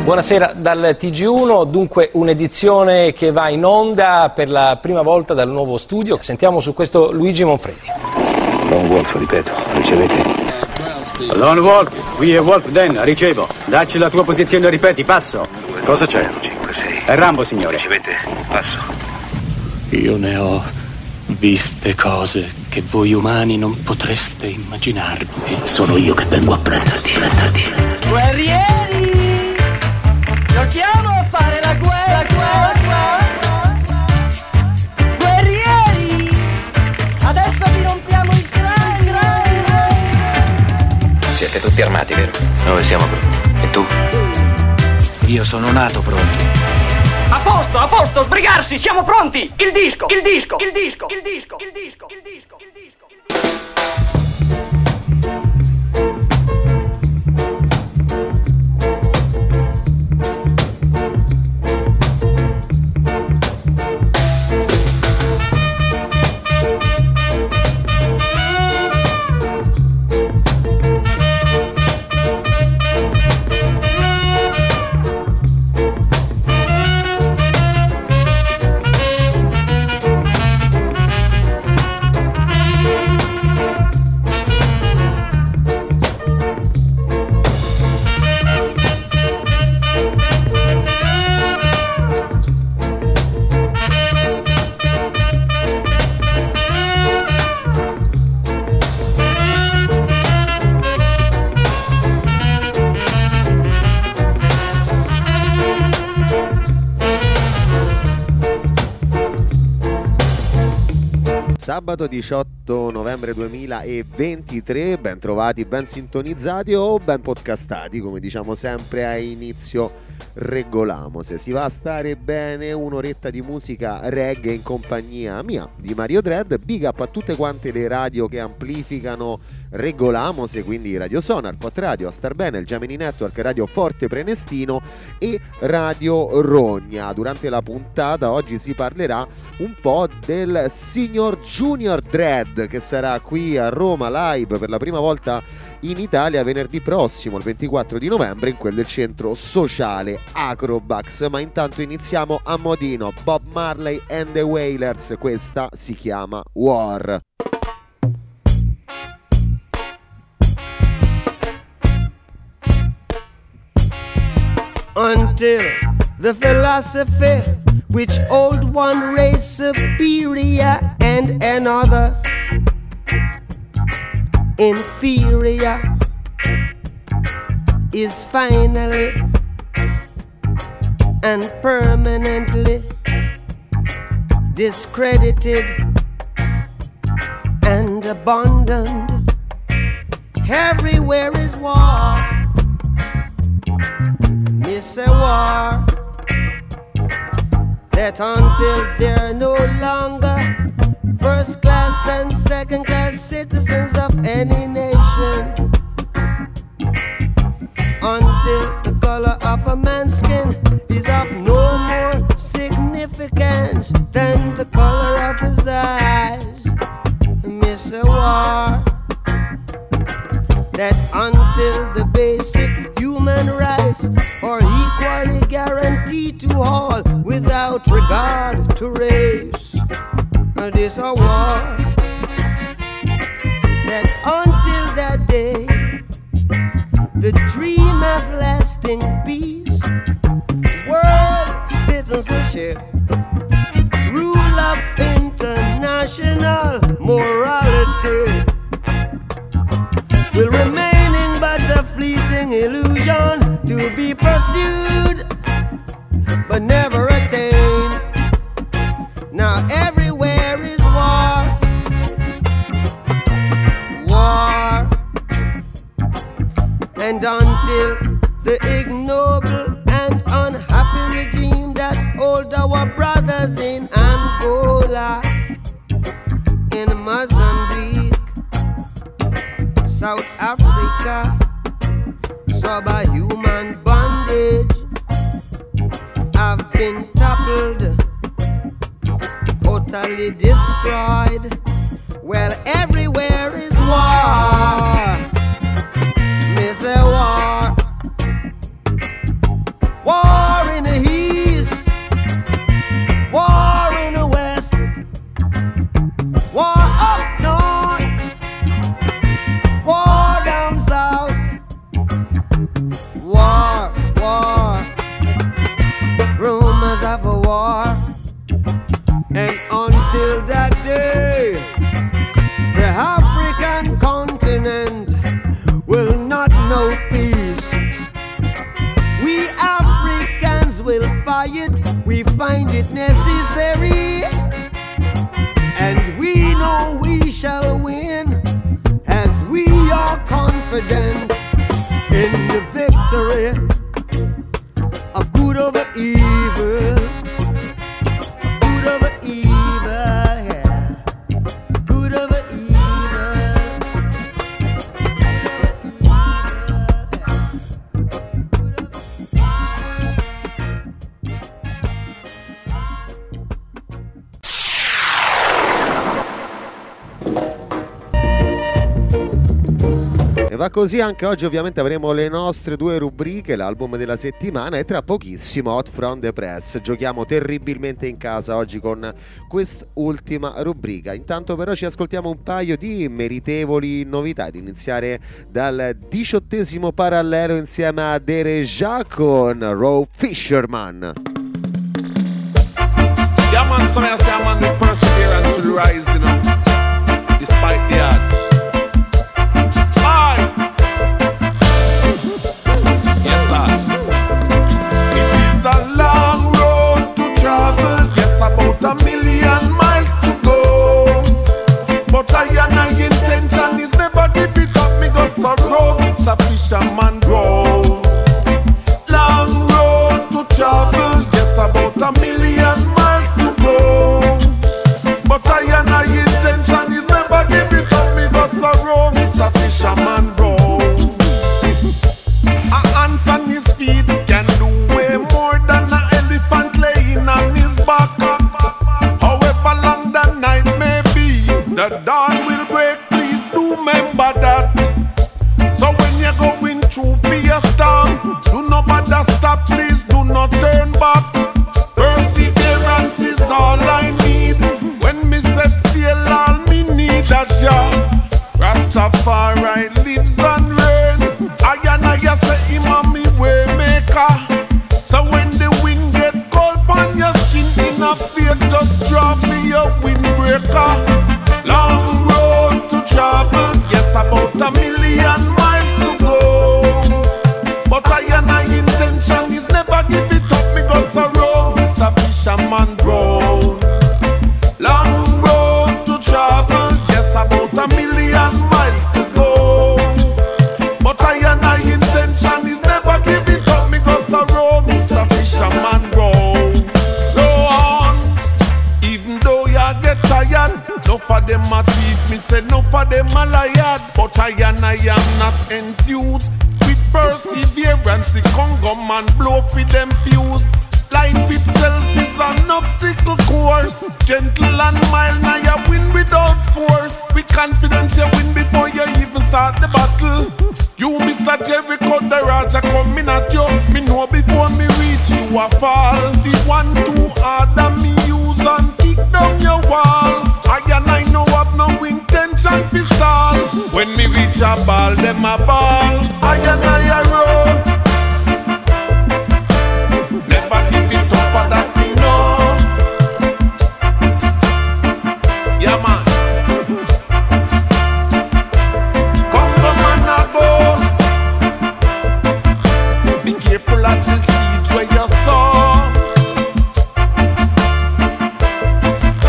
Buonasera dal TG1, dunque un'edizione che va in onda per la prima volta dal nuovo studio. Sentiamo su questo Luigi Monfredi. Lone Wolf, ripeto, ricevete? Lone Wolf, qui è Wolf Den, ricevo. Dacci la tua posizione e ripeti, passo. Cosa c'è? 5, 6. È Rambo, signore. Ricevete? Passo. Io ne ho viste cose che voi umani non potreste immaginarvi. Sono io che vengo a prenderti. Guerrieri! Giochiamo a fare la guerra! Guerrieri! Adesso vi rompiamo il cranio! Siete tutti armati, vero? Noi siamo pronti. E tu? Io sono nato pronto. A posto, sbrigarsi, siamo pronti! Il disco! Sabato 18 novembre 2023, ben trovati, ben sintonizzati o ben podcastati, come diciamo sempre a inizio regolamo. Se si va a stare bene, un'oretta di musica reggae in compagnia mia, di Mario Dread. Big up a tutte quante le radio che amplificano Regolamose, quindi Radio Sonar, Pot Radio, a star bene, il Gemini Network, Radio Forte Prenestino e Radio Rogna. Durante la puntata oggi si parlerà un po' del signor Junior Dread, che sarà qui a Roma live per la prima volta in Italia venerdì prossimo, il 24 di novembre, in quel del centro sociale Acrobax. Ma intanto iniziamo a modino. Bob Marley and the Wailers, questa si chiama War. Until the philosophy which hold one race superior and another inferior is finally and permanently discredited and abandoned. Everywhere is war. It's a war that until they're no longer first class and second class citizens of any nation, until the color of a man's skin is of no more significance than the color of his eyes. Miss a war that until the basic human rights are equally guaranteed to all without regard to race. This a war that until that day, the dream of lasting peace, world citizenship, rule of international morality will remaining but a fleeting illusion to be pursued but never attained. Now everywhere is war, and until the ignoble and unhappy regime that hold our brothers in Angola, in Mozambique, South Africa, subhuman bondage have been toppled, totally destroyed. Well, everywhere is war. Me say war. war. And until that day, the African continent will not know peace. We Africans will fight, we find it necessary. And we know we shall win, as we are confident in the victory of good over evil. Good over evil, yeah. Good over evil. E va così anche oggi, ovviamente avremo le nostre due rubriche, l'album della settimana e tra pochissimo Hot from the Press. Giochiamo terribilmente in casa oggi con quest'ultima rubrica. Intanto però ci ascoltiamo un paio di meritevoli novità, ad iniziare dal 18° parallelo insieme a Dereja con Raw Fisherman. Yeah man, so I say man, the perseverance will rise, you know, despite the odds. Yes sir. It is a long road to travel, yes, about 1,000,000 miles to go. But I and my intention is never give it up, me go so road, Mr. Fisherman grow. Long road to travel, yes, about 1,000,000 miles to go. But I and my intention is never give it up, me go so road, Mr. Fisherman grow. A hands on his feet can do way more than an elephant laying on his back. However long the night may be, the dawn will break, please do remember that. So when you're going through for your storm, do not bother stop, please do not turn back. Perseverance is all I need. When me set sail, all me need a job. Rastafari lives and reigns. I and I say him a me way maker. So when the wind get cold on your skin, in a fear just drop me your windbreaker. Long road to travel, yes, about 1,000,000 miles to go. But I and I intention is never give it up, me go so road, Mr. Fisherman grow. Long road to travel, yes, about 1,000,000 miles to go. But I and I intention is never give it up, me go so road, Mr. Fisherman grow. Go on, even though you get tired. No for them a thief, me say no for them a liar. But I and I am not enthused. With perseverance, the Congo man blow for them fuse. Life itself is an obstacle course. Gentle and mild, now you win without force. With confidence you win before you even start the battle. You Mr. Jericho, the Raja coming at you. Me know before me reach you a fall. The one too hard that me use and kick down your wall. I and I know I've no intention to stall. When me reach a ball, them a ball. I and I a roll. Never give it up and that me know. Yeah man. Come and a go. Be careful at the seed where you sow.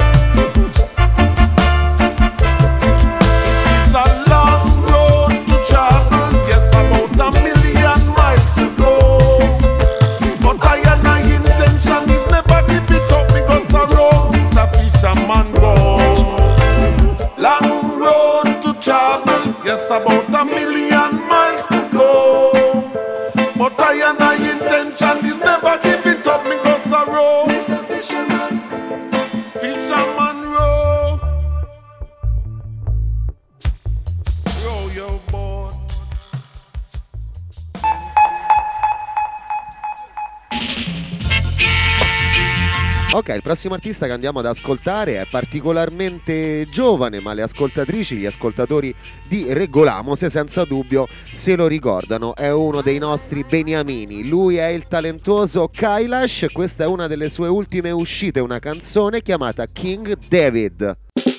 It is a long road to travel. Ok, il prossimo artista che andiamo ad ascoltare è particolarmente giovane, ma le ascoltatrici, gli ascoltatori di Reggolamo, se senza dubbio se lo ricordano, è uno dei nostri beniamini. Lui è il talentuoso Kailash, questa è una delle sue ultime uscite, una canzone chiamata King David.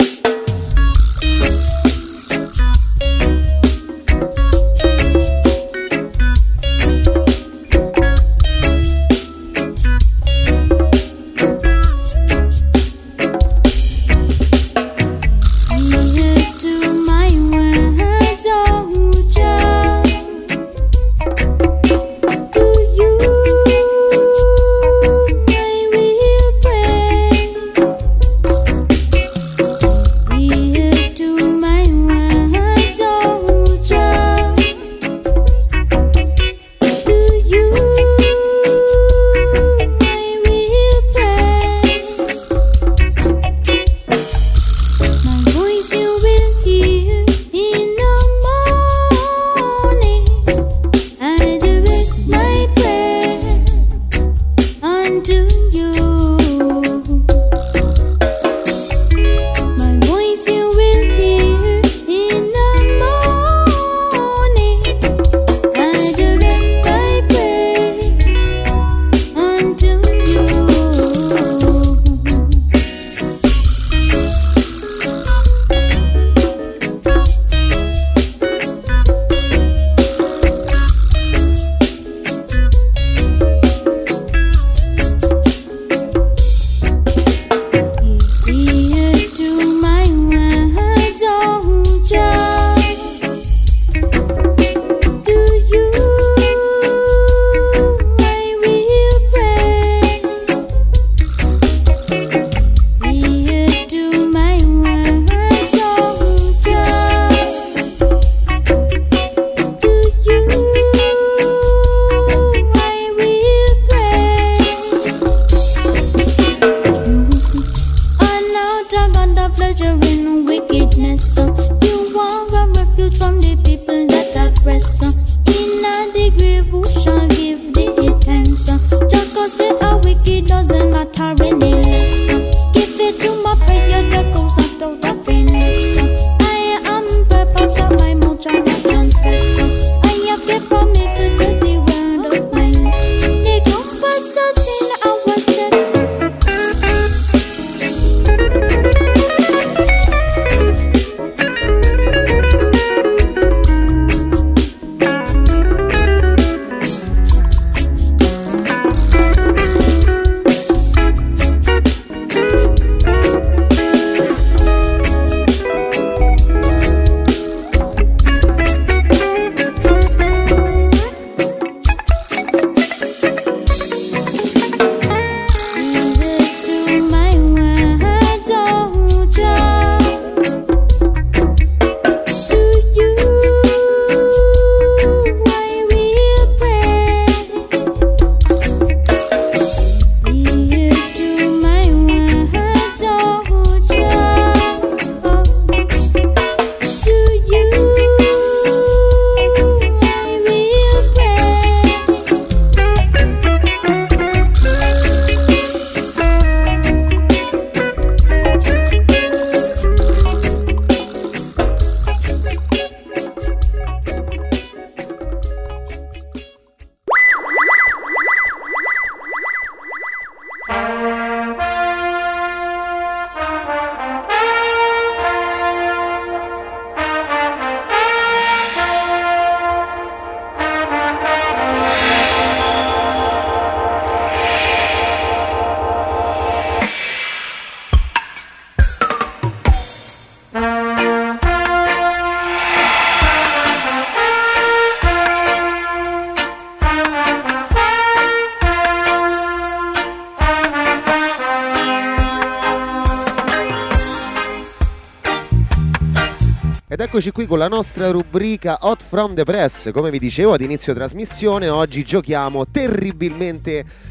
Ed eccoci qui con la nostra rubrica Hot from the Press. Come vi dicevo ad inizio trasmissione, oggi giochiamo terribilmente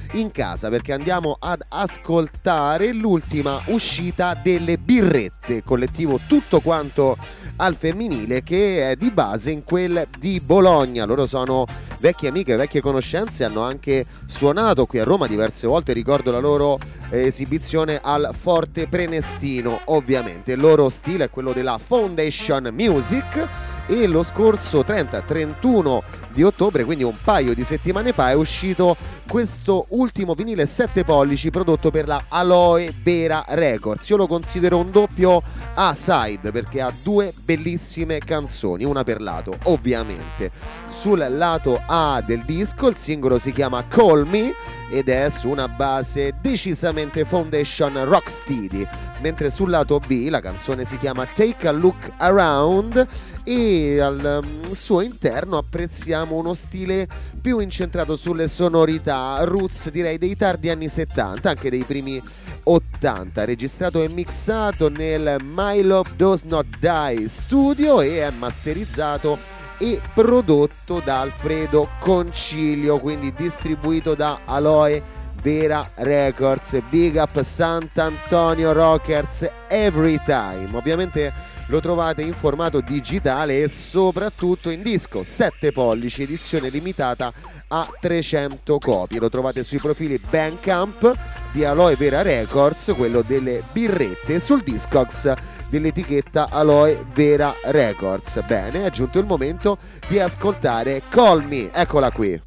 in casa, perché andiamo ad ascoltare l'ultima uscita delle Birrette, collettivo tutto quanto al femminile che è di base in quel di Bologna. Loro sono vecchie amiche, vecchie conoscenze, hanno anche suonato qui a Roma diverse volte, ricordo la loro esibizione al Forte Prenestino. Ovviamente il loro stile è quello della Foundation Music e lo scorso 30-31 di ottobre, quindi un paio di settimane fa, è uscito questo ultimo vinile 7 pollici prodotto per la Aloe Vera Records. Io lo considero un doppio A-side perché ha due bellissime canzoni, una per lato. Ovviamente sul lato A del disco il singolo si chiama Call Me ed è su una base decisamente Foundation Rocksteady, mentre sul lato B la canzone si chiama Take a Look Around e al suo interno apprezziamo uno stile più incentrato sulle sonorità roots, direi dei tardi anni 70, anche dei primi 80, registrato e mixato nel My Love Does Not Die studio e è masterizzato e prodotto da Alfredo Concilio, quindi distribuito da Aloe Vera Records. Big up Sant'Antonio Rockers every time. Ovviamente lo trovate in formato digitale e soprattutto in disco 7 pollici, edizione limitata a 300 copie. Lo trovate sui profili Bandcamp di Aloe Vera Records, quello delle Birrette, sul Discogs dell'etichetta Aloe Vera Records. Bene, è giunto il momento di ascoltare Call Me, eccola qui.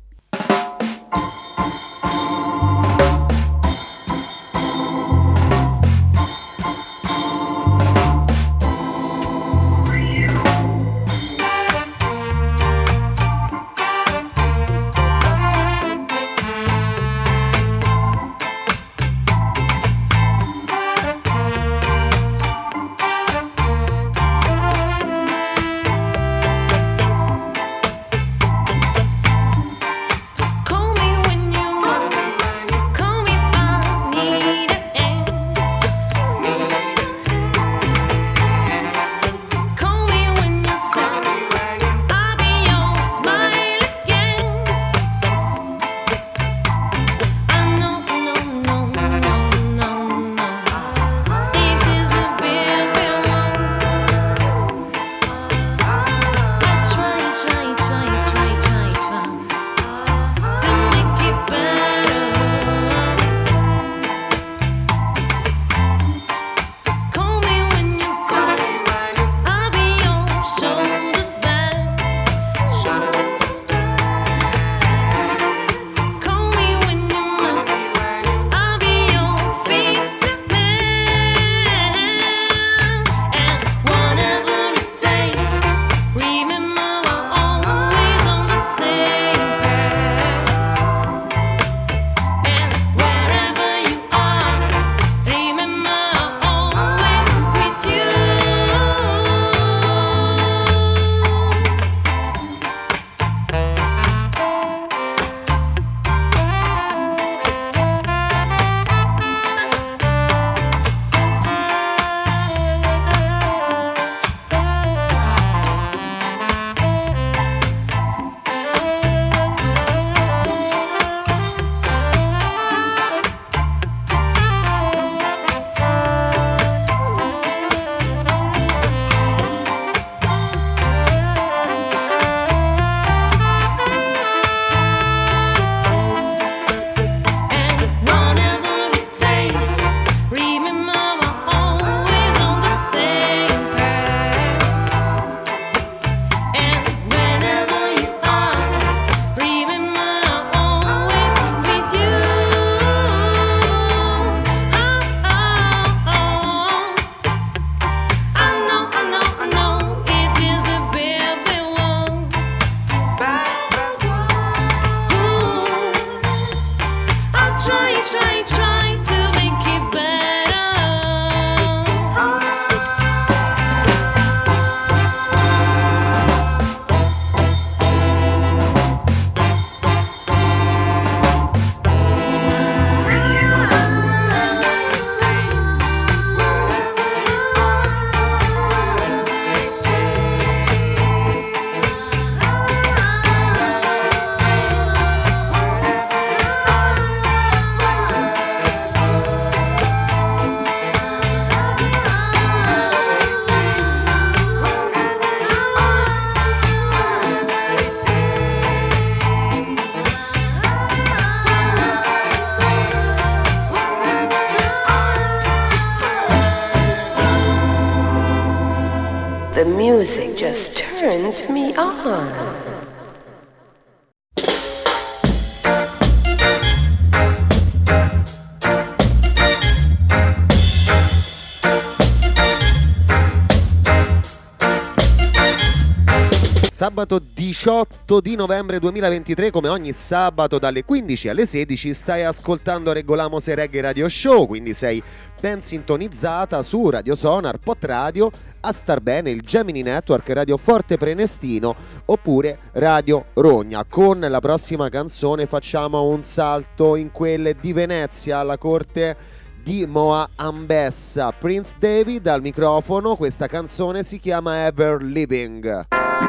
The music just turns me on. Sabato 18 di novembre 2023, come ogni sabato dalle 15 alle 16 stai ascoltando Regolamos e Reggae Radio Show, quindi sei ben sintonizzata su Radio Sonar, Pot Radio, a star bene il Gemini Network, Radio Forte Prenestino oppure Radio Rogna. Con la prossima canzone facciamo un salto in quelle di Venezia alla corte di Moa Ambessa. Prince David al microfono, questa canzone si chiama Ever Living.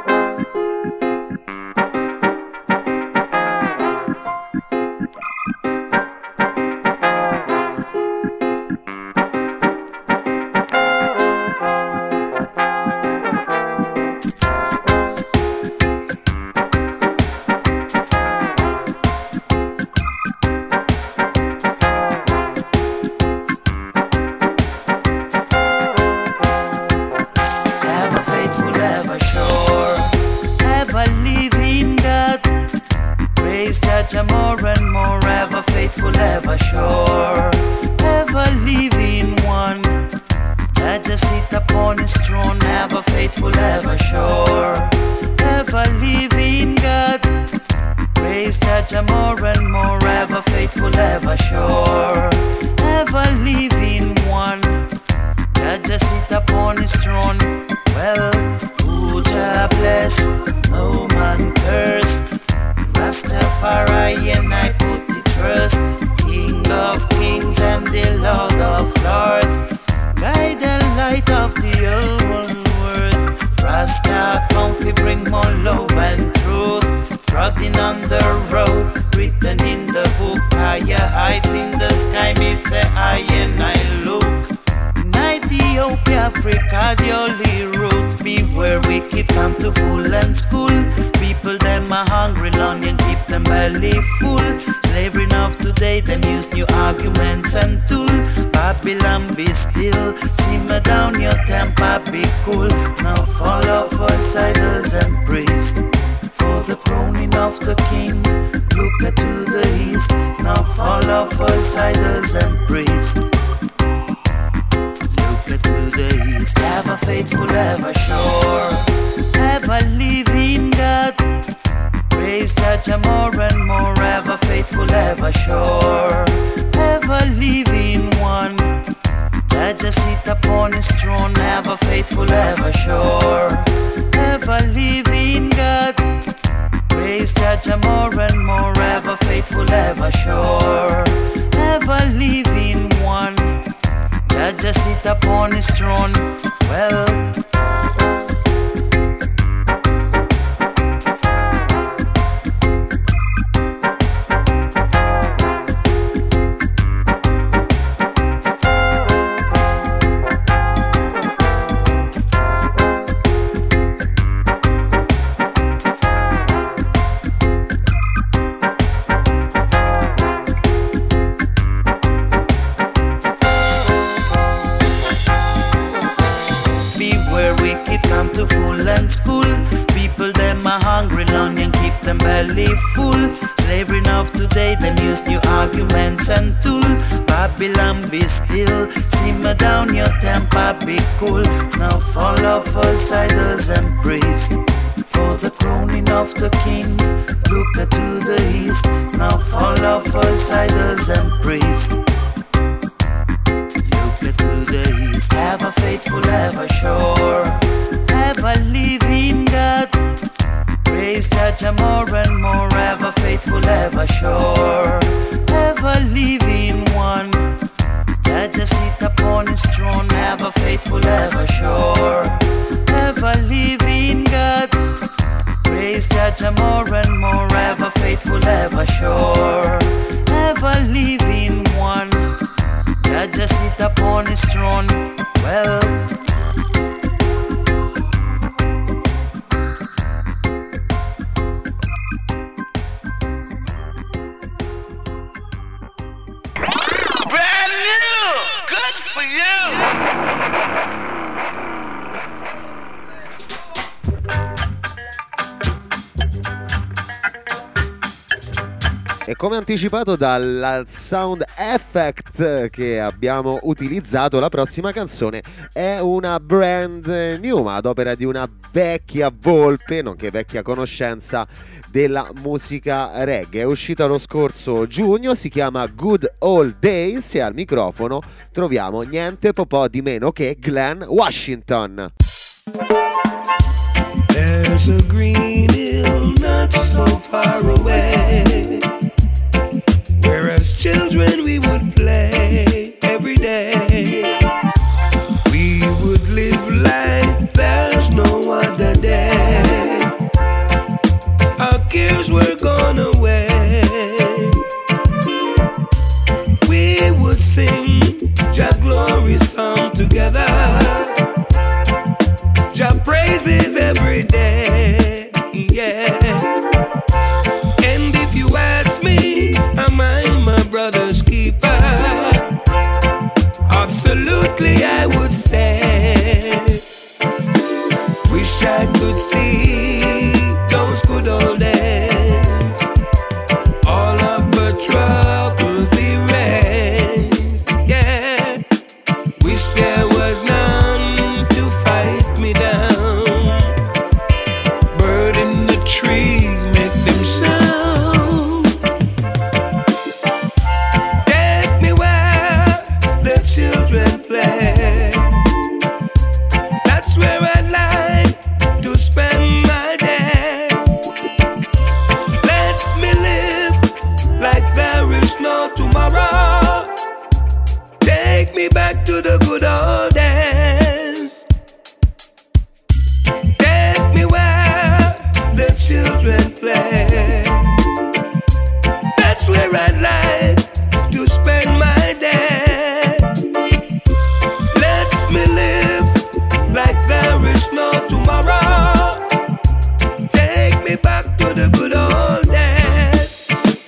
More and more, ever faithful, ever sure, ever living one. I just sit upon his throne, ever faithful, ever sure, ever living God. Praise Jah more and more, ever faithful, ever sure, ever living one. I just sit upon his throne. Well, who Jah bless, no man curse. Rastafari and I put the trust, King of kings and the Lord of lords, guide and light of the whole world. Rasta come fi bring more love and truth, trodden on the road, written in the book. Higher heights in the sky, me say I and I look. In Ethiopia, Africa, the only route. Beware wicked come to full and school. People them are hungry, longing, keep them belly full. Slavery of today, them use new arguments and tool. Babylon be still, simmer down your temper, be cool. Now follow false idols and priests. For the crowning of the king, look to the east. Now follow false idols and priests. Look to the east, ever faithful, ever sure, ever living God. Praise Jah more and more, ever faithful, ever sure, ever living one. Jah sit upon his throne, ever faithful, ever sure, ever living God. Praise Jah more and more, ever faithful, ever sure, ever living one. Jah sit upon his throne. Well, belly full. Slavery of today, them use new arguments and tool. Babylon be still, simmer down your temper, be cool. Now follow false idols and priests. For the crowning of the king, look to the east. Now follow false idols and priests. Look to the east, ever faithful, ever sure, ever living God. Praise Jah more and more, ever faithful, ever sure, ever living one. Jah sit upon his throne, ever faithful, ever sure, ever living God. Praise Jah more and more, ever faithful, ever sure, ever living one. Jah sit upon his throne. Well, E come anticipato dal sound effect che abbiamo utilizzato, la prossima canzone è una brand new, ma ad opera di una vecchia volpe, nonché vecchia conoscenza della musica reggae. È uscita lo scorso giugno, si chiama Good Old Days e al microfono troviamo niente po' di meno che Glenn Washington. There's a green hill not so far away, where as children we would play every day. We would live like there's no other day. Our cares were gone away. We would sing Jah glory song together, Jah praises every day, yeah. And if you ask me, am I my brother's keeper? Absolutely, I would say. Wish I could see those good old days, all of the troubles erased, yeah. Wish there was none to fight me down. Bird in the tree, make them sound. Take me where the children play. That's where I'd like to spend my day. Let me live like there is no tomorrow. Take me back to the good old days. Take me where the children play. That's where I'd like to spend my day. Let me live like there is no tomorrow. Take me back to the good old days.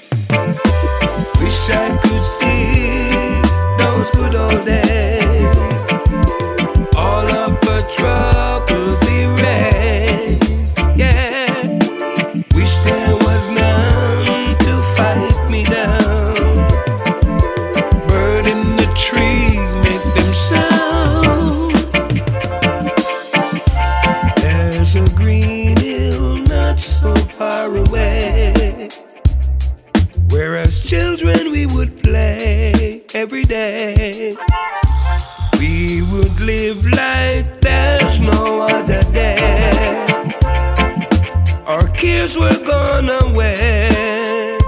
Wish I could see those good old days, all of the troubles erased, yeah. Wish there was none to fight me down. Bird in the tree, make them sound. There's a green hill not so far away, where as children we would play every day. We would live like there's no other day. Our cares were gone away.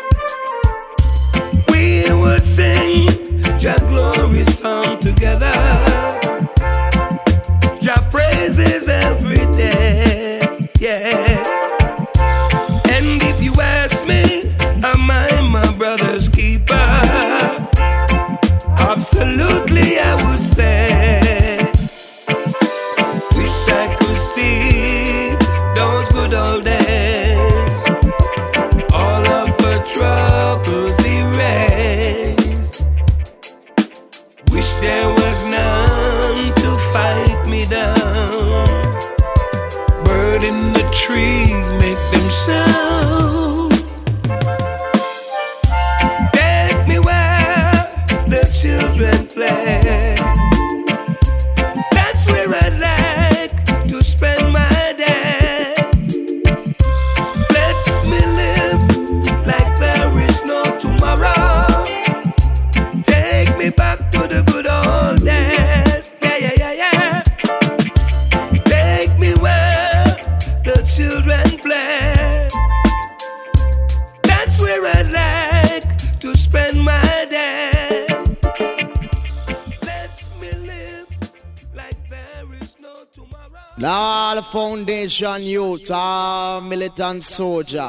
We would sing Jah glory song together, Jah praises every day, yeah. And if you ask me, am I my brother's keeper? Absolutely, I would say. Wish I could see those good old days, all of the troubles erased. Wish there was none to fight me down. Bird in the tree, make them sound. Take me where the children play. That's where I'd like to spend my day. Let me live like there is no tomorrow. Take me back to the good old days, yeah, yeah, yeah, yeah. Take me where the children play. That's where I'd like to spend my day. Let me live like there is no tomorrow. All foundation youth, all militant soldier.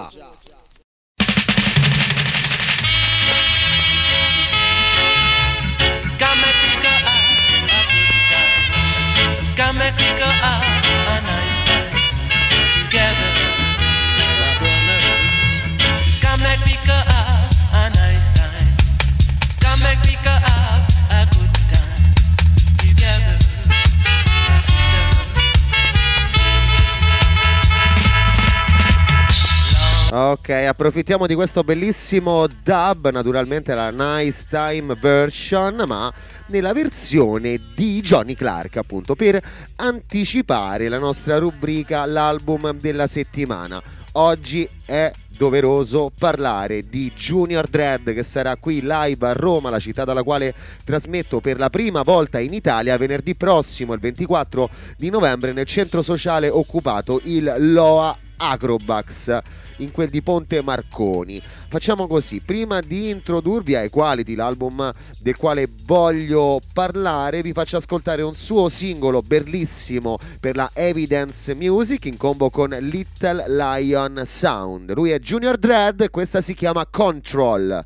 Come make we go out a nice time together, my brothers. Come make we go out a nice time. Come make we go out a good time together, my sisters. Ok, approfittiamo di questo bellissimo dub, naturalmente la Nice Time version, ma nella versione di Johnny Clark, appunto, per anticipare la nostra rubrica l'album della settimana. Oggi è doveroso parlare di Junior Dread, che sarà qui live a Roma, la città dalla quale trasmetto per la prima volta in Italia, venerdì prossimo, il 24 di novembre, nel centro sociale occupato, il Loa Acrobax, in quel di Ponte Marconi. Facciamo così: prima di introdurvi ai Quality, l'album del quale voglio parlare, vi faccio ascoltare un suo singolo bellissimo per la Evidence Music in combo con Little Lion Sound. Lui è Junior Dread e questa si chiama Control.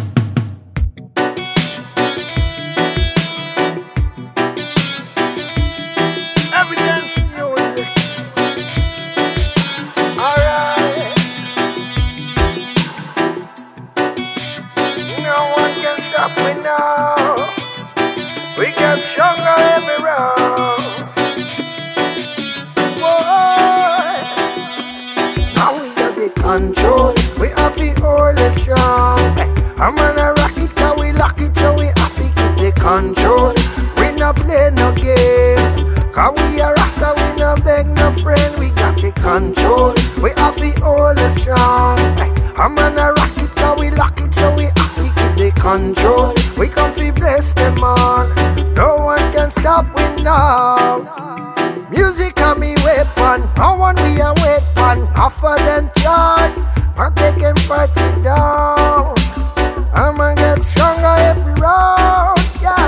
Evidence Music. We know we get stronger every round. Boy, now we got the control. We have the hold it strong. Hey, I'm gonna rock it, cause we lock it, so we have to keep the control. We no play no games, cause we are Rasta, we no beg no friend. We got the control. We have the hold it strong. Hey, I'm gonna rock it, cause we lock it, so we have to keep the control. We come to bless them all. No one can stop we now. Music are me weapon. No one we a weapon. Offer them joy, but they can fight me down. I'ma get stronger every round.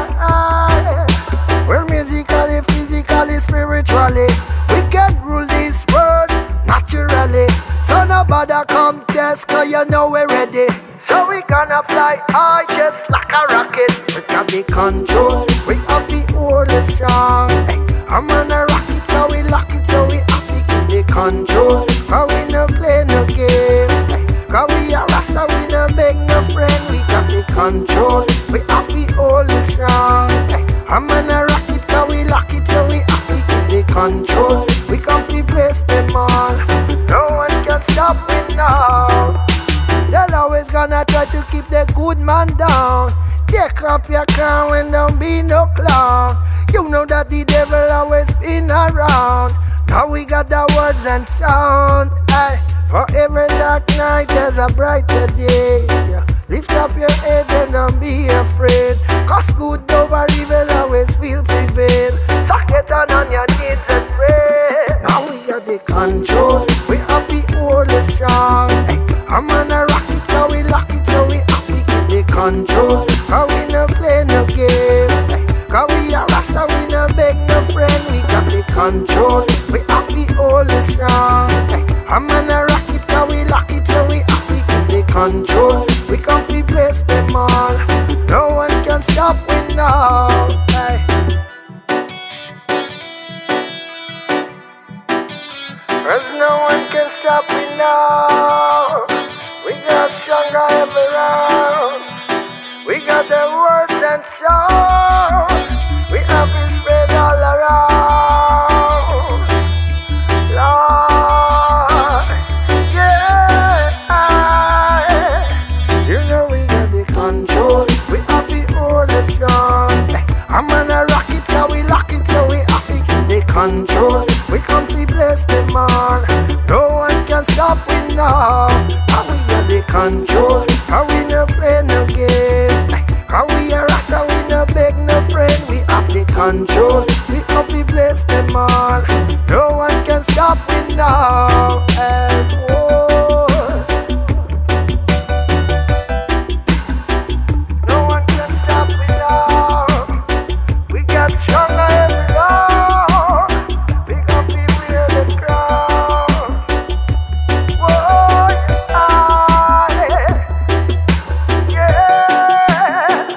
Yeah. Well, musically, physically, spiritually, we can rule this world naturally. So nobody come test, cause you know we're ready. So we gonna fly high just like a rocket. We got the control, we have the hold it strong. Hey, I'm gonna rock it, cause we lock it, so we have to keep the control. Cause we no play no games. Hey, cause we are Rasta, we no beg no friend. We got the control, we have the hold it strong. Hey, I'm gonna rock it, cause we lock it, so we have to keep the control. We come to bless them all. No one can stop me now. They're always gonna try to keep the good man down. Take up your crown and don't be no clown. You know that the devil always been around. Now we got the words and sound. Aye. For every dark night there's a brighter day. Yeah. Lift up your head and don't be afraid. Cause good over evil always will prevail. So get down on your knees and pray. Now we got the control. We have the hold it strong. Hey, I'm gonna rock it, cause we lock it, so we have to keep the control. Cause we no play no games. Hey, cause we are Rasta, we no beg no friend. We got the control. We have the hold it strong. Hey, I'm gonna rock it, cause we lock it, so we have to keep the control. We come to bless them all. No one can stop we now. Hey. Cause no one can stop me now. We got stronger every round. We got the words and sound. We have it spread all around. Lord, yeah. You know we got the control. We have it all strong. I'm gonna rock it, cause we lock it, so we have to keep the control. We come to bless them all. No one can stop we now. Cause we got the control. Cause we no play no games. Cause we are Rasta, we no beg no friend. We have the control. We come to bless them all. No one can stop we now. And whoa. No one can stop we now. We got stronger every round. We gon' be wear the crown. Whoa, yeah.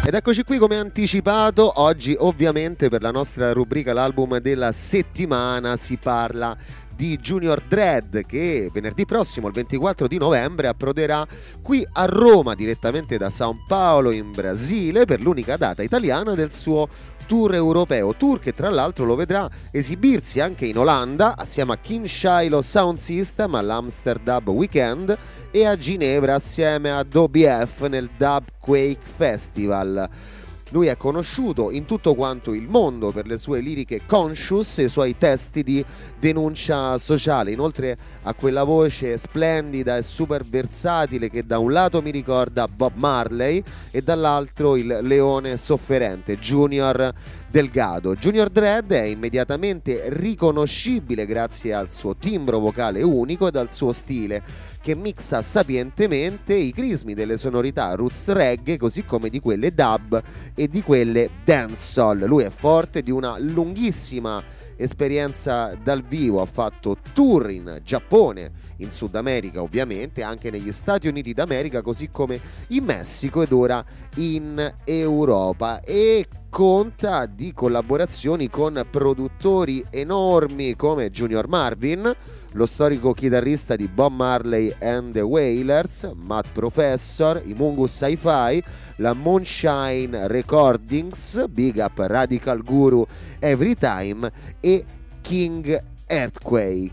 Ed eccoci qui come anticipato, oggi ovviamente per la nostra rubrica l'album della settimana si parla di Junior Dread, che venerdì prossimo, il 24 di novembre, approderà qui a Roma direttamente da São Paulo in Brasile per l'unica data italiana del suo tour europeo, tour che tra l'altro lo vedrà esibirsi anche in Olanda assieme a King Shiloh Sound System all'Amsterdam Weekend e a Ginevra assieme a OBF nel Dub Quake Festival. Lui è conosciuto in tutto quanto il mondo per le sue liriche conscious e i suoi testi di denuncia sociale, inoltre a quella voce splendida e super versatile che da un lato mi ricorda Bob Marley e dall'altro il leone sofferente Junior Delgado. Junior Dread è immediatamente riconoscibile grazie al suo timbro vocale unico ed al suo stile che mixa sapientemente i crismi delle sonorità roots reggae così come di quelle dub e di quelle dancehall. Lui è forte di una lunghissima esperienza dal vivo, ha fatto tour in Giappone, in Sud America ovviamente, anche negli Stati Uniti d'America, così come in Messico ed ora in Europa, e conta di collaborazioni con produttori enormi come Junior Marvin, lo storico chitarrista di Bob Marley and the Wailers, Matt Professor, i Mungus Hi-Fi, la Moonshine Recordings, Big Up Radical Guru Everytime e King Earthquake.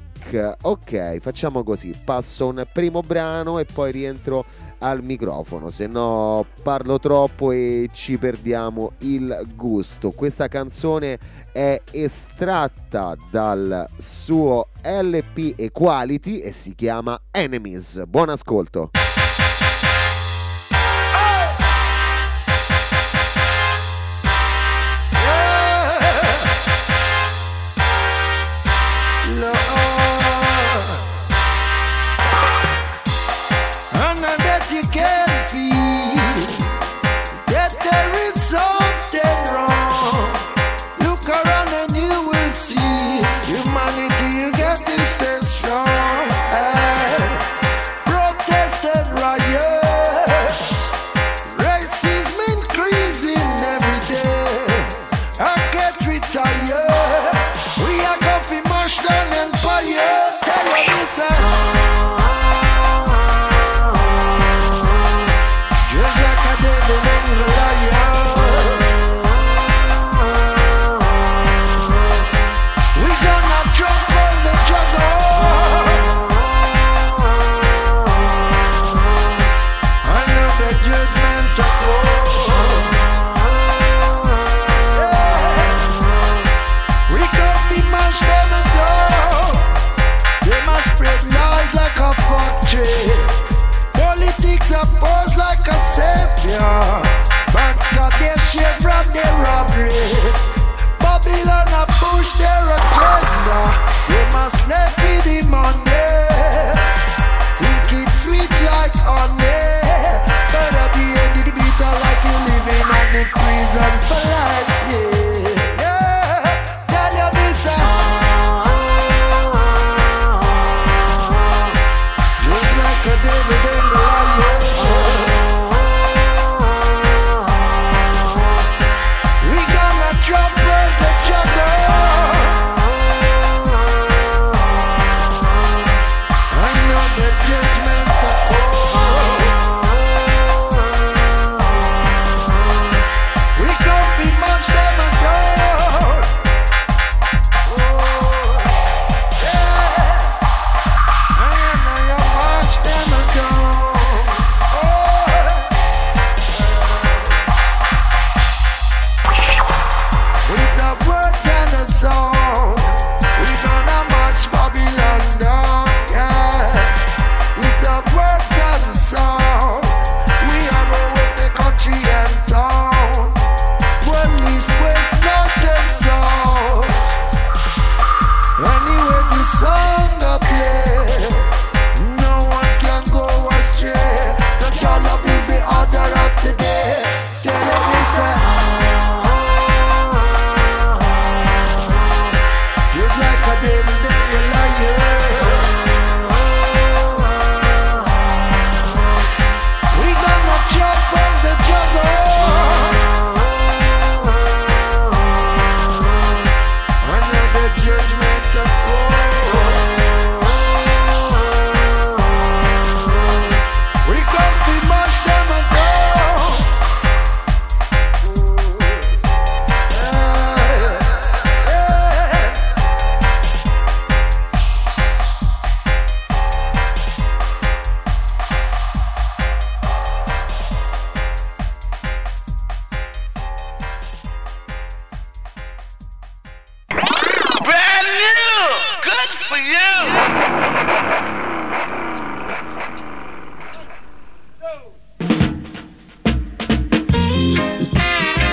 Ok, facciamo così, passo un primo brano e poi rientro al microfono, se no parlo troppo e ci perdiamo il gusto. Questa canzone è estratta dal suo LP Equality e si chiama Enemies. Buon ascolto. Protested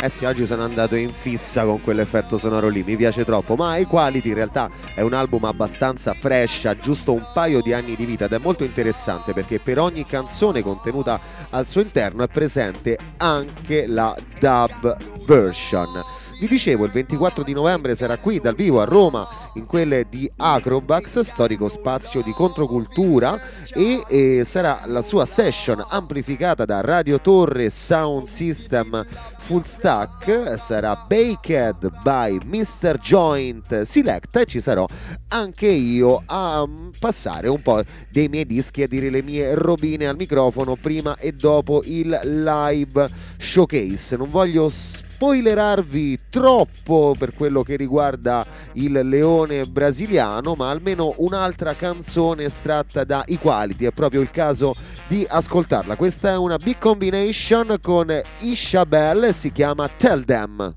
Eh sì, oggi sono andato in fissa con quell'effetto sonoro lì, mi piace troppo. Ma Equality in realtà è un album abbastanza fresh, ha giusto un paio di anni di vita ed è molto interessante perché per ogni canzone contenuta al suo interno è presente anche la dub version. Vi dicevo, il 24 di novembre sarà qui dal vivo a Roma in quelle di Acrobax, storico spazio di controcultura, e sarà la sua session amplificata da Radio Torre Sound System Full Stack. Sarà Baked by Mr. Joint Select e ci sarò anche io a passare un po' dei miei dischi, a dire le mie robine al microfono prima e dopo il live showcase. Non voglio spoilerarvi troppo per quello che riguarda il leone brasiliano, ma almeno un'altra canzone estratta da Equality è proprio il caso di ascoltarla. Questa è una big combination con Ishabel, si chiama Tell Them.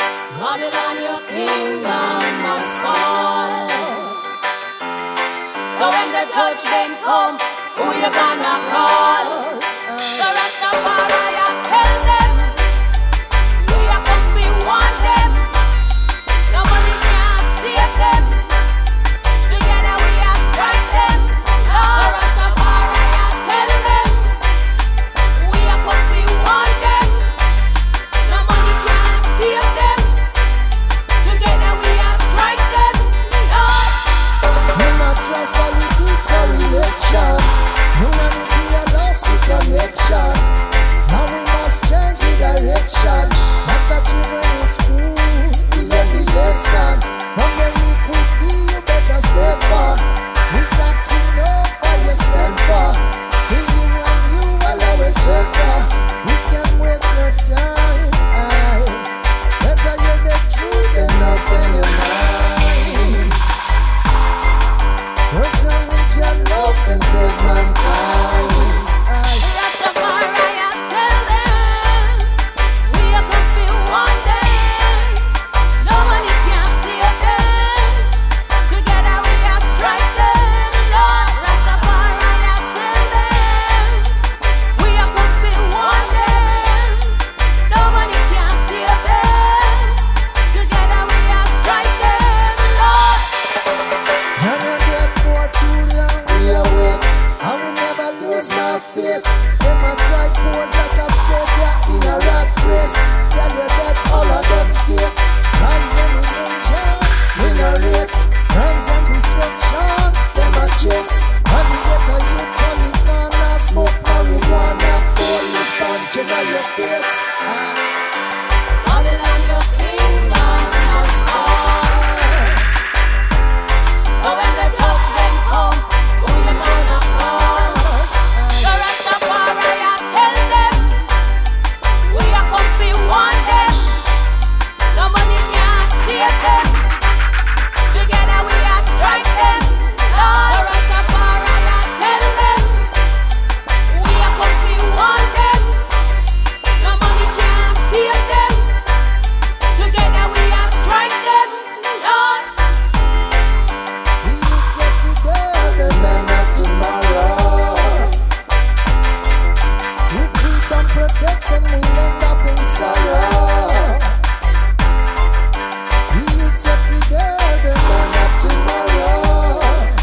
So when the judgment come, who you gonna call? So Rastafari, I tell them, we are come we want them. Nobody can save them. Together we are strike them. Oh Rastafari, I tell them, we are come we want them. Nobody can save them. Together we are strike them. We not trust politics or election. Humanity and lost the connection. Now we must change the direction. Not the children in school, we learn the lesson. From the iniquity you better stay far. We got to know what you stand for. To you and you will always pray for. We can waste no time. Better hear the truth and not any mind. Words and we can love and save mankind. Rastafari, I tell them, we are come we want them. Nobody can save them. Together we are strike them. Lord Rastafari, I tell them, we are come we want them. Nobody can save them. Together we are strike them. Lord. And you get for too long, we are wait. I will never lose my faith. Them a try pose like a savior in a rat race. Tell you that all of them fake. Lies and illusion, we no rate. Crimes and destruction, them a chase. When you get a youth on the corner, smoke marijuana, police punching on your face. Babylon, your kingdom must fall. So when the judgment come, who you gonna call? So Rastafari, I tell them, we are come we want them. Nobody can save them. Together we are strike them. Lord Rastafari, I tell them, we are come we want them. Nobody can save them. Together we are strike them. Lord. We check today, the men of tomorrow. If we don't protect them, we'll end up in sorrow. We check today, the men of tomorrow.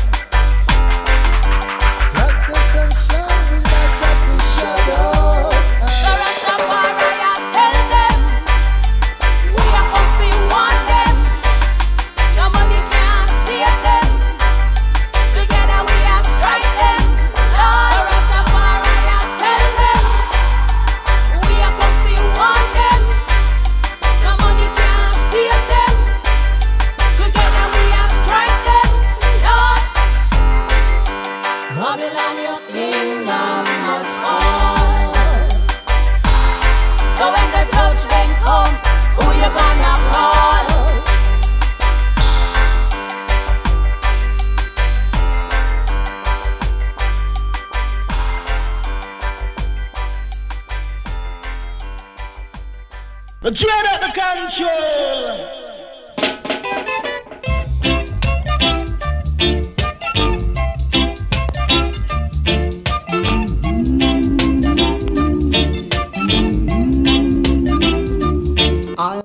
Like the sunshine, we light up the shadows. So Rastafari, I tell them, we are come we want them. Nobody can save them. Together we are strike them. Lord Rastafari, I tell them, we are come we want them. Nobody can save them. Together we are strike them. Lord. Babylon, your kingdom must fall. So when the judgment come, who you gonna call? Dread out the control.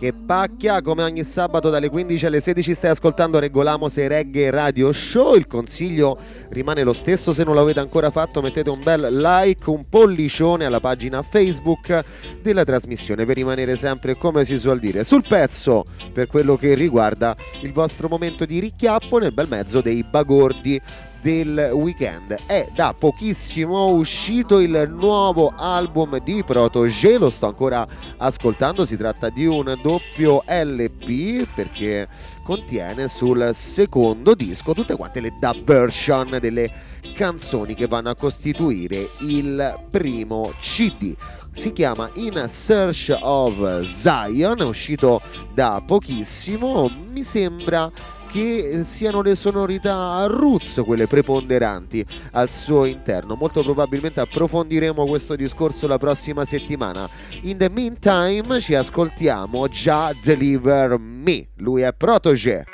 che pacchia. Come ogni sabato dalle 15 alle 16 stai ascoltando Regolamos Reggae Radio Show. Il consiglio rimane lo stesso: se non l'avete ancora fatto mettete un bel like, un pollicione alla pagina Facebook della trasmissione per rimanere sempre, come si suol dire, sul pezzo per quello che riguarda il vostro momento di richiappo nel bel mezzo dei bagordi del weekend. È da pochissimo uscito il nuovo album di Protoje, lo sto ancora ascoltando, si tratta di un doppio LP perché contiene sul secondo disco tutte quante le dub version delle canzoni che vanno a costituire il primo CD. Si chiama In Search of Zion, è uscito da pochissimo, mi sembra che siano le sonorità roots quelle preponderanti al suo interno. Molto probabilmente approfondiremo questo discorso la prossima settimana. In the meantime ci ascoltiamo già Deliver Me, lui è Protoje.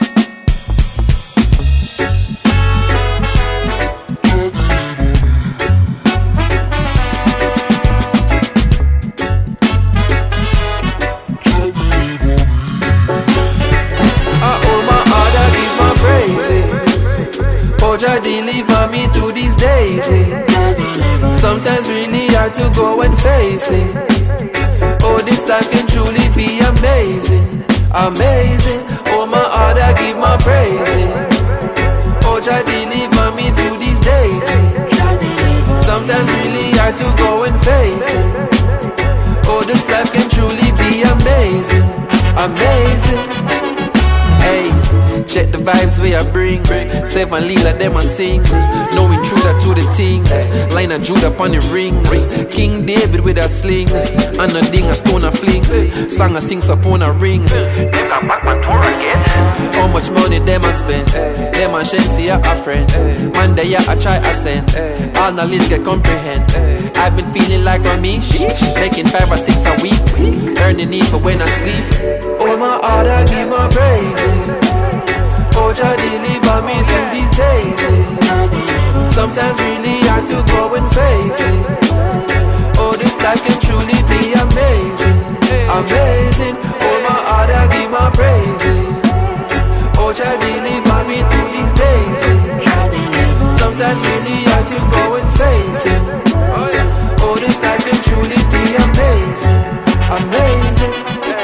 Jah deliver me through these days. Sometimes really hard to go and face it. Oh, this life can truly be amazing, amazing. Oh, my heart I give my praises. Oh, Jah deliver me through these days. Sometimes really hard to go and face it. Oh, this life can truly be amazing, amazing. Hey, check the vibes we I bring. Save and Lila, them I sing. No intruder to the thing. Line of Judah upon the ring. King David with a sling. And a ding, a stone, a fling. Song I sing, so phone a ring. They got back my tour again. How much money them I spend? Them I Shensi a friend. One day I try ascend. All the list get comprehend. I've been feeling like Ramesh, making 5 or 6 a week. Earning even when I sleep. Oh, my heart I give my praises. Oh, Jah deliver me through these days. Sometimes really hard to go and face it. Oh, this life can truly be amazing, amazing. Oh, my heart I give my praises. Oh, Jah deliver me through these days. Sometimes really hard to go and face it. Oh, this life can truly be amazing, amazing.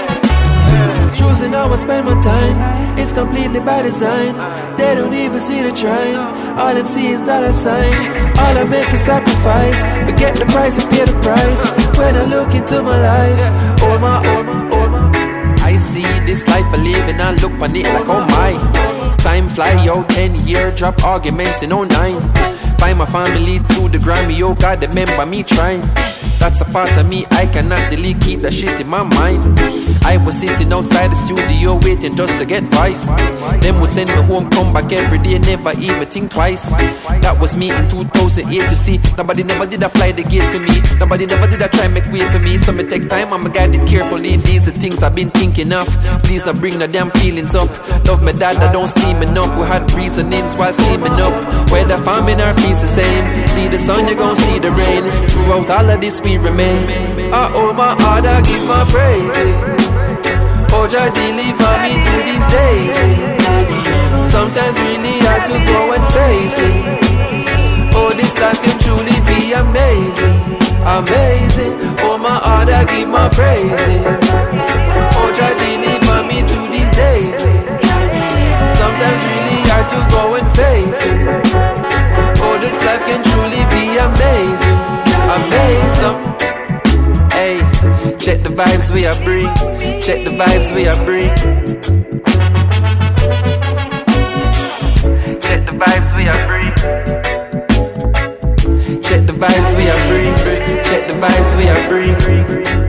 Choosing how I spend my time, it's completely by design. They don't even see the trying, all them see is dollar sign. All I make is sacrifice, forget the price and pay the price. When I look into my life, oh my, oh my, oh my, I see this life I live and I look on it like oh my. Time fly, yo, 10 year drop arguments in 09. Find my family through the Grammy, yo, God remember me trying. That's a part of me I cannot delete, keep that shit in my mind. I was sitting outside the studio waiting just to get vice. Them would send me home, come back every day, never even think twice. That was me in 2008 to see. Nobody never did a fly the gate for me. Nobody never did a try make way for me. So me take time, I'ma guide it carefully. These are things I've been thinking of. Please don't bring the damn feelings up. Love my dad, I don't steam enough. We had reasonings while steaming up. Whether farming or feels the same. See the sun, you gon' see the rain. Throughout all of this we remain. Oh my heart, I give my praises. Oh, Jah deliver me through these days. Sometimes really hard to go and face it. Oh, this life can truly be amazing, amazing. Oh, my heart, I give my praises. Oh, Jah deliver me through these days. Sometimes really hard to go and face it. Oh, this life can truly be amazing, amazing. Hey, check the vibes we I bring. Check the vibes we I bring. Check the vibes we I bring. Check the vibes we I bring. Check the vibes we I bring.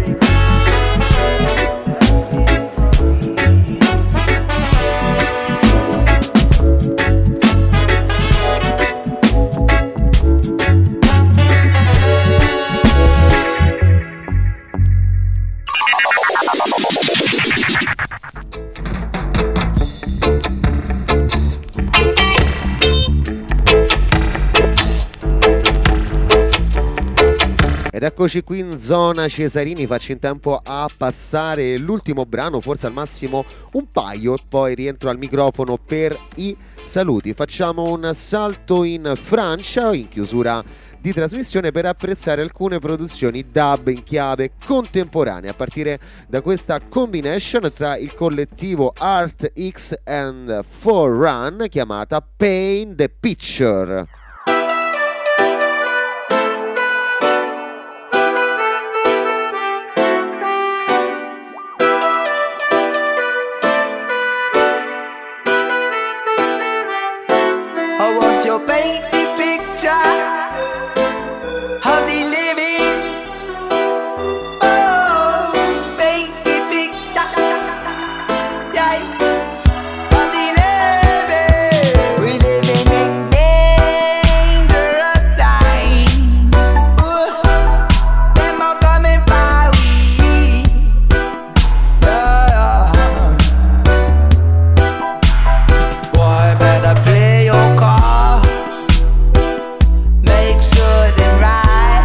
Ed eccoci qui in zona Cesarini, faccio in tempo a passare l'ultimo brano, forse al massimo un paio, poi rientro al microfono per i saluti. Facciamo un salto in Francia in chiusura di trasmissione per apprezzare alcune produzioni dub in chiave contemporanea, a partire da questa combination tra il collettivo Art X and Forerun chiamata Paint the Picture. I want you paint the picture of the living. Oh, paint the picture, yeah, of the living. We living in dangerous times. Them are coming for we. Yeah. Boy, better play your cards. Make sure they're right.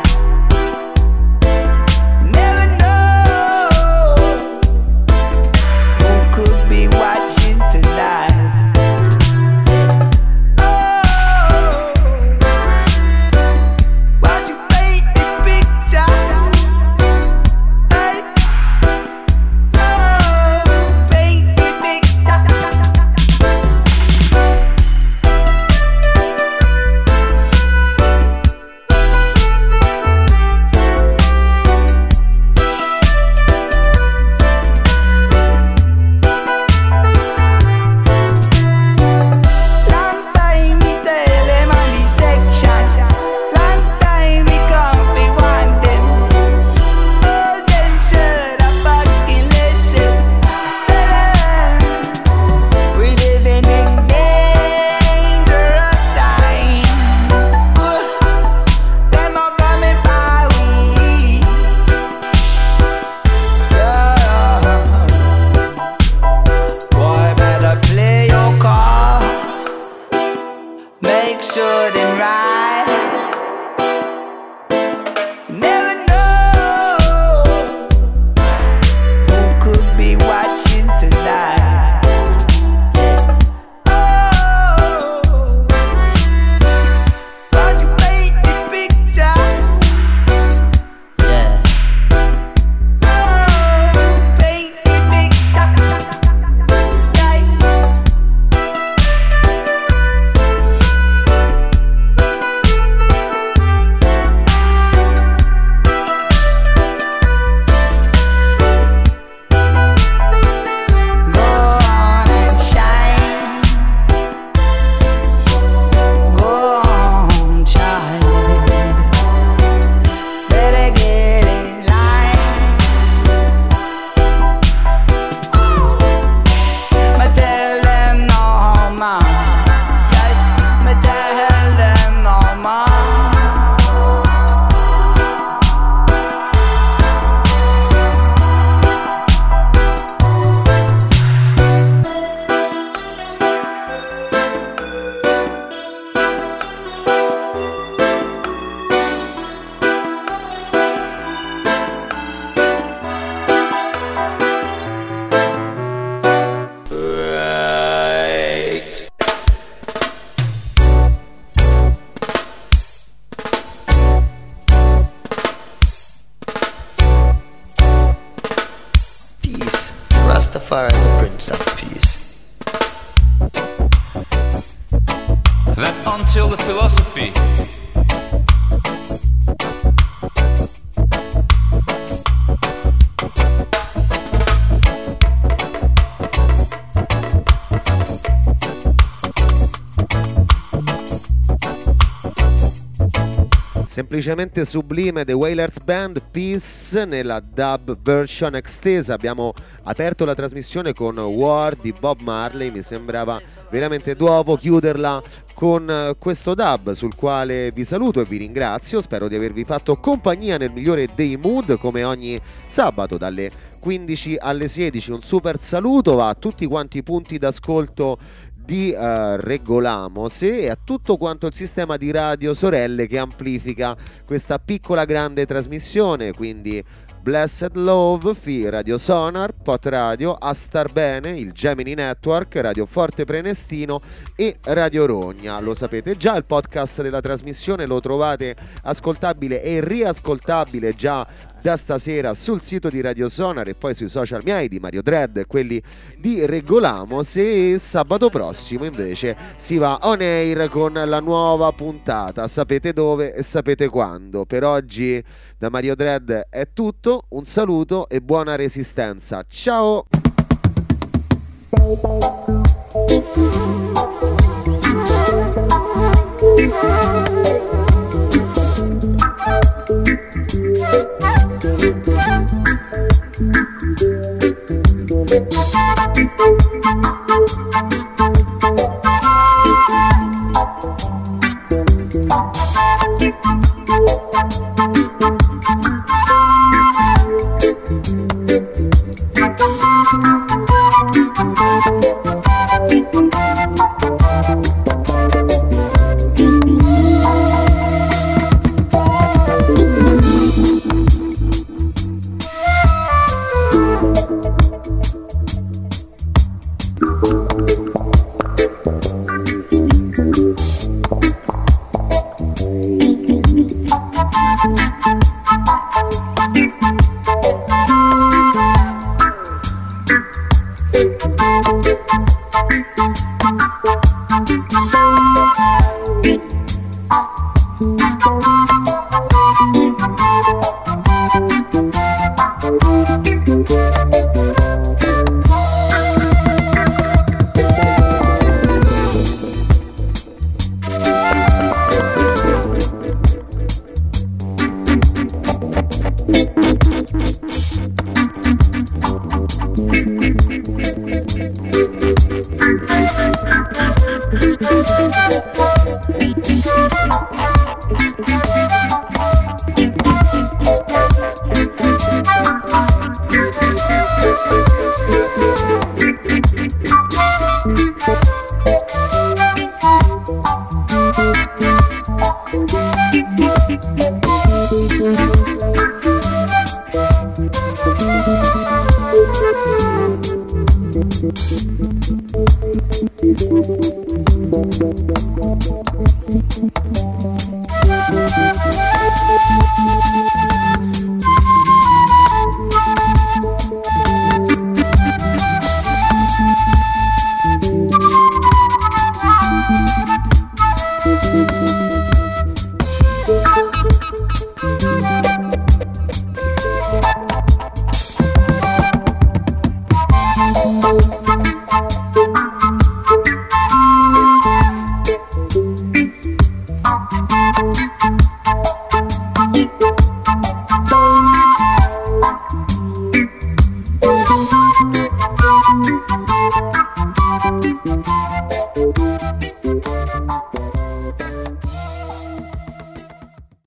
Never know who could be watching tonight. Oh, why'd you paint the picture? Hey, oh, paint the picture. Long time me tell them on the section. Long time me come fi want them. Oh, them should have fucking listen. We living in dangerous times. Them are coming for we. Yeah. Boy, better play your cards. Make sure they're right. You never know who could be watching tonight. Oh, why'd you paint the picture? Yeah. Oh, paint the picture. Yeah. Go on and shine. Go on, child. Better get in line. Me tell them no more. Me tell them no more. Right. Peace. Rastafari is a prince of peace. That until the philosophy. Semplicemente sublime, The Wailers Band, Peace nella dub version extesa. Abbiamo aperto la trasmissione con War di Bob Marley, mi sembrava veramente d'uovo chiuderla con questo dub sul quale vi saluto e vi ringrazio. Spero di avervi fatto compagnia nel migliore dei mood come ogni sabato dalle 15 alle 16. Un super saluto va a tutti quanti i punti d'ascolto di Regolamo Se e a tutto quanto il sistema di radio sorelle che amplifica questa piccola grande trasmissione, quindi Blessed Love, Radio Sonar, Pot Radio, A Star Bene, il Gemini Network, Radio Forte Prenestino e Radio Rogna. Lo sapete già, il podcast della trasmissione lo trovate ascoltabile e riascoltabile già da stasera sul sito di Radio Sonar e poi sui social miei di Mario Dread e quelli di Regolamo. Se sabato prossimo invece si va on air con la nuova puntata, sapete dove e sapete quando. Per oggi da Mario Dread è tutto, un saluto e buona resistenza, ciao!